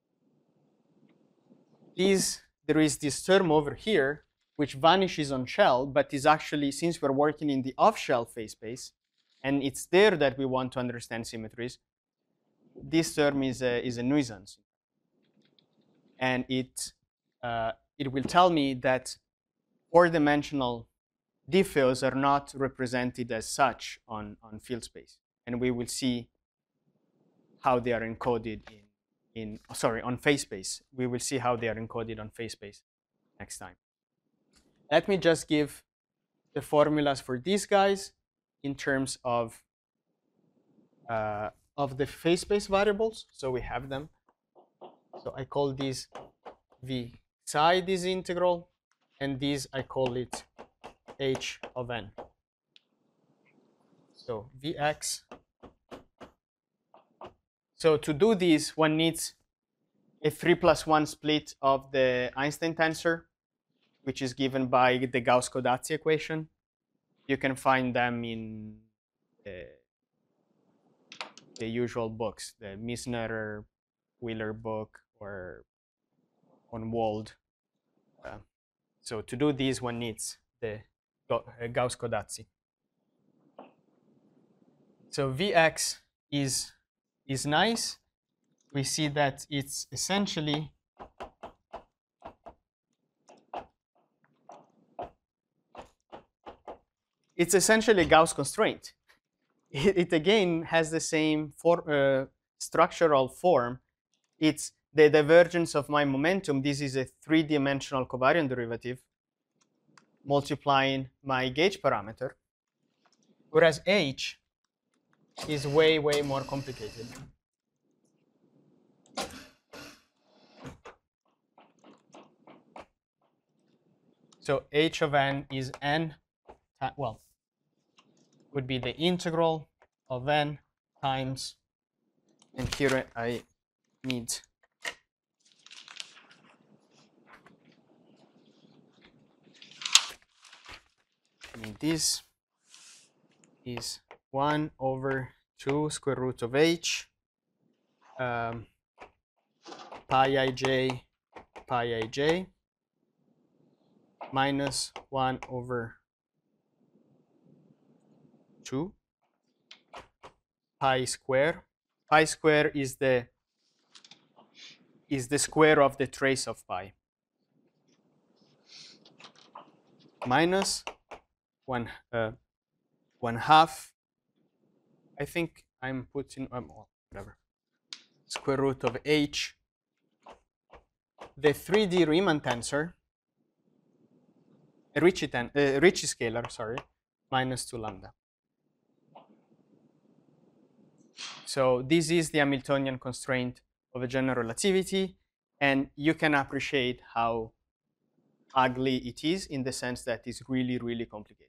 these, there is this term over here which vanishes on shell, but is actually, since we're working in the off-shell phase space, and it's there that we want to understand symmetries, this term is a, is a nuisance. And it, uh, it will tell me that four-dimensional diffeos are not represented as such on, on field space. And we will see how they are encoded in, in, sorry, on phase space. We will see how they are encoded on phase space next time. Let me just give the formulas for these guys in terms of, uh, of the phase space variables. So we have them. So I call these V psi, this integral, and these I call it H of N. So Vx. So to do this, one needs a three plus one split of the Einstein tensor, which is given by the Gauss-Codazzi equation. You can find them in the, the usual books, the Misner, Wheeler book, or on Wald. Uh, so to do this, one needs the Gauss-Codazzi. So Vx is, is nice. We see that it's essentially it's essentially a Gauss constraint. It, it again has the same for, uh, structural form. It's the divergence of my momentum. This is a three-dimensional covariant derivative multiplying my gauge parameter, whereas H is way, way more complicated. So H of N is N, well, would be the integral of N times, and here I need I mean, this is one over two square root of H um, pi ij pi ij minus one over two pi square. Pi square is the is the square of the trace of pi minus one uh, one half. I think I'm putting um, whatever square root of H. The three D Riemann tensor a Ricci, ten, uh, Ricci scalar, sorry, minus two lambda. So this is the Hamiltonian constraint of a general relativity, and you can appreciate how ugly it is in the sense that it's really, really complicated.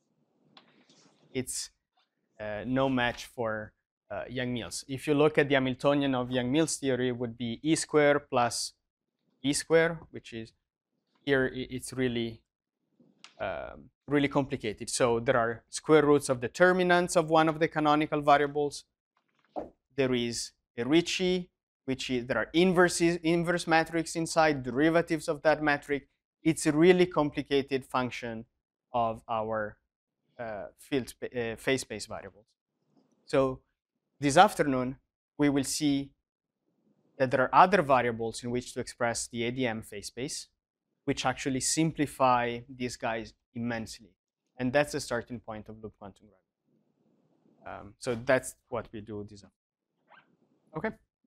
It's uh, no match for uh, Yang-Mills. If you look at the Hamiltonian of Yang-Mills theory, it would be E square plus E square, which is here it's really, um, really complicated. So there are square roots of determinants of one of the canonical variables. There is a Ricci, which is, there are inverses, inverse matrix inside, derivatives of that metric. It's a really complicated function of our uh, field spa uh, phase space variables. So this afternoon, we will see that there are other variables in which to express the A D M phase space, which actually simplify these guys immensely. And that's the starting point of loop quantum gravity. Um, so that's what we do this afternoon. Okay.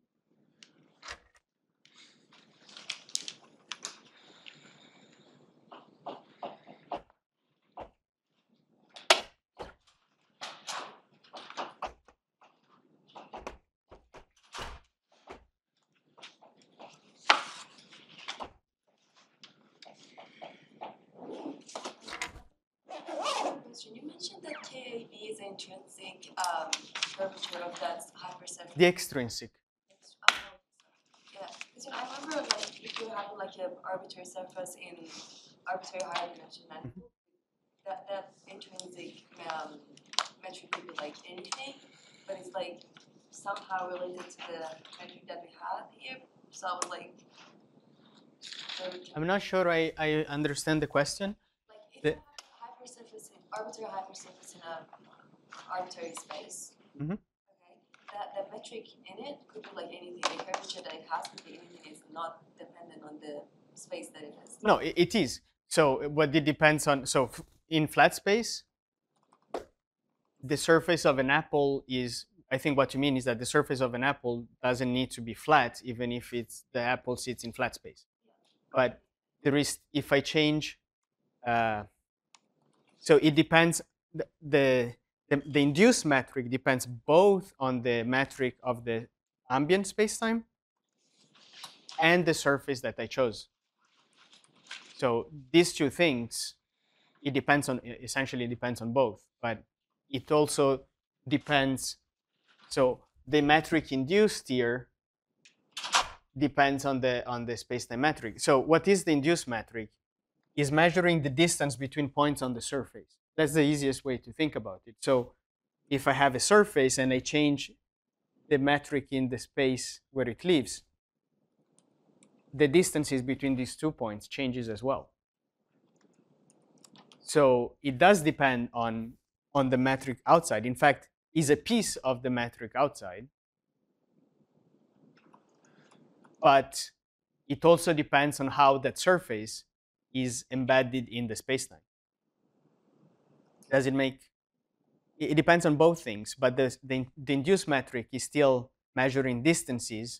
You mentioned that K A B is intrinsic um, curvature of that hypersurface. The extrinsic. Oh, yeah, because you know, I remember like if you have like an arbitrary surface in arbitrary higher dimension, and Mm-hmm. that that intrinsic um, metric could be like anything, but it's like somehow related to the metric that we have here. So I was like, so we can- I'm not sure I, I understand the question. like if The- you have a hypersurface in arbitrary hypersurface in a arbitrary space. Mhm. Okay, that the metric in it could be like anything. The curvature that it has could be anything. It's not dependent on the space that it is. No, it, it is. So what it depends on, so f- in flat space, the surface of an apple is, I think what you mean is that the surface of an apple doesn't need to be flat, even if it's the apple sits in flat space. But there is, if I change, uh, so it depends, the, the, the, the induced metric depends both on the metric of the ambient spacetime and the surface that I chose. So these two things, it depends on, essentially depends on both, but it also depends, so the metric induced here depends on the, on the spacetime metric. So what is the induced metric? Is measuring the distance between points on the surface. That's the easiest way to think about it. So if I have a surface and I change the metric in the space where it lives, the distances between these two points changes as well. So it does depend on, on the metric outside. In fact, is a piece of the metric outside. But it also depends on how that surface is embedded in the spacetime. Does it make, it depends on both things, but the, the, the induced metric is still measuring distances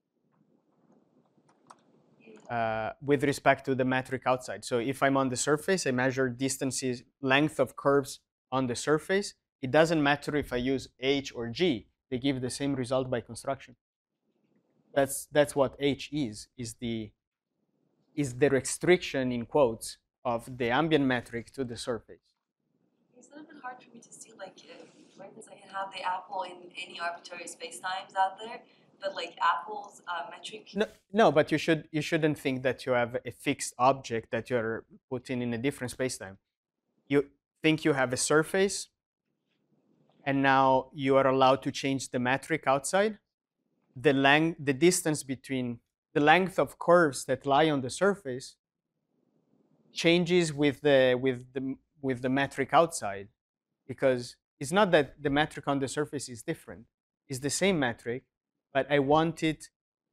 uh, with respect to the metric outside. So if I'm on the surface, I measure distances, length of curves on the surface. It doesn't matter if I use H or G, they give the same result by construction. That's, that's what H is, is the, is the restriction, in quotes, of the ambient metric to the surface. It's a little bit hard for me to see, like, uh, for instance, I can have the apple in any arbitrary spacetimes out there, but like apple's uh, metric. No, no, but you should you shouldn't think that you have a fixed object that you're putting in a different spacetime. You think you have a surface, and now you are allowed to change the metric outside. The length, the distance between the length of curves that lie on the surface changes with the with the with the metric outside, because it's not that the metric on the surface is different. It's the same metric, but I want it.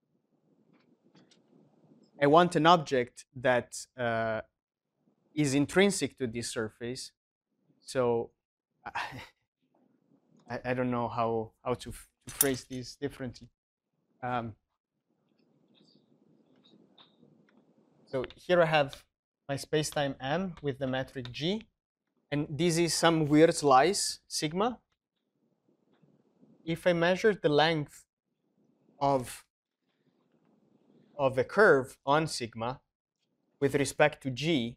I want an object that uh, is intrinsic to this surface. So I, I don't know how how to, f to phrase this differently. Um, so here I have my spacetime M with the metric G, and this is some weird slice, sigma. If I measure the length of, of a curve on sigma with respect to G,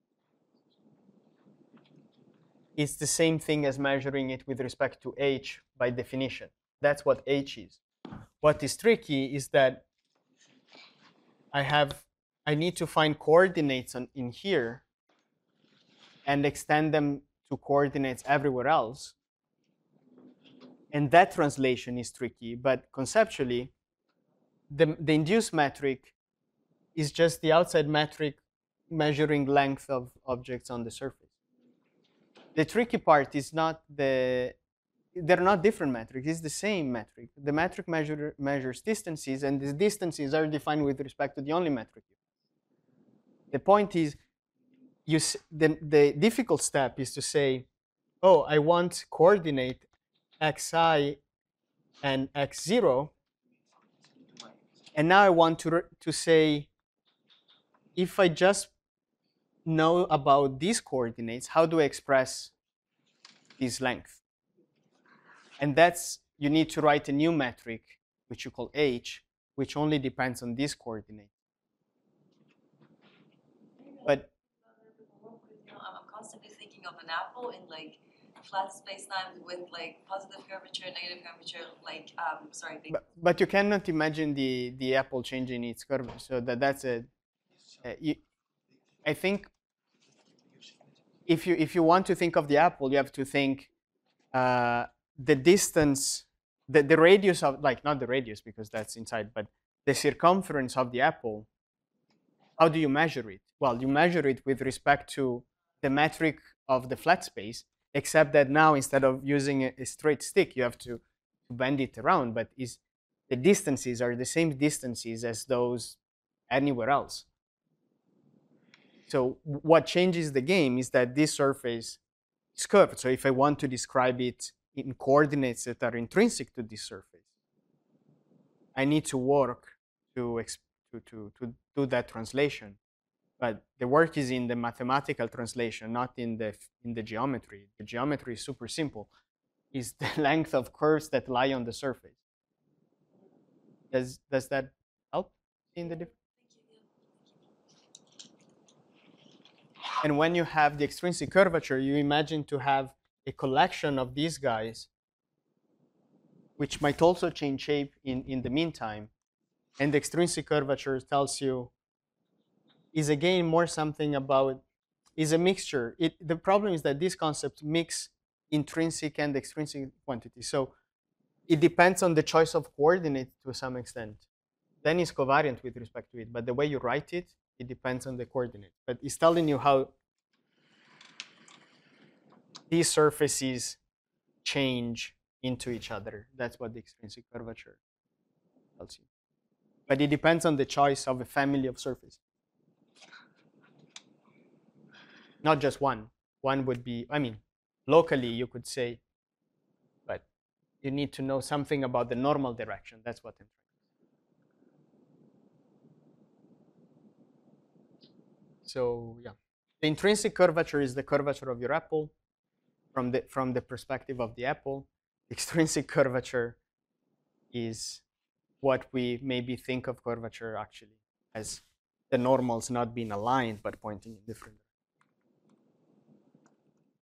it's the same thing as measuring it with respect to H by definition. That's what H is. What is tricky is that I have, I need to find coordinates on, in here and extend them to coordinates everywhere else. And that translation is tricky, but conceptually, the, the induced metric is just the outside metric measuring length of objects on the surface. The tricky part is not the, they're not different metrics, it's the same metric. The metric measure, measures distances, and the distances are defined with respect to the only metric. The point is, you, the, the difficult step is to say, oh, I want coordinate xi and x zero, and now I want to, to say, if I just know about these coordinates, how do I express this length? And that's, you need to write a new metric, which you call h, which only depends on this coordinate. But you know, I'm constantly thinking of an apple in like flat spacetime with like positive curvature, negative curvature, like um, sorry. but, but you cannot imagine the the apple changing its curve. So that that's a, a you, I think if you if you want to think of the apple, you have to think uh, the distance, the the radius of, like, not the radius because that's inside, but the circumference of the apple. How do you measure it? Well, you measure it with respect to the metric of the flat space, except that now instead of using a, a straight stick, you have to, to bend it around. But is the distances are the same distances as those anywhere else. So what changes the game is that this surface is curved. So if I want to describe it in coordinates that are intrinsic to this surface, I need to work to, to, to, to do that translation. But the work is in the mathematical translation, not in the, in the geometry. The geometry is super simple. It's the length of curves that lie on the surface. Does, does that help in the difference? And when you have the extrinsic curvature, you imagine to have a collection of these guys, which might also change shape in, in the meantime. And the extrinsic curvature tells you, is again more something about, is a mixture. It, the problem is that these concepts mix intrinsic and extrinsic quantities. So it depends on the choice of coordinate to some extent. Then it's covariant with respect to it. But the way you write it, it depends on the coordinate. But it's telling you how these surfaces change into each other. That's what the extrinsic curvature tells you. But it depends on the choice of a family of surfaces. Not just one. One would be, I mean, locally you could say, but you need to know something about the normal direction. That's what I'm trying. So yeah, the intrinsic curvature is the curvature of your apple from the, from the perspective of the apple. Extrinsic curvature is what we maybe think of curvature actually as the normals not being aligned but pointing in different directions.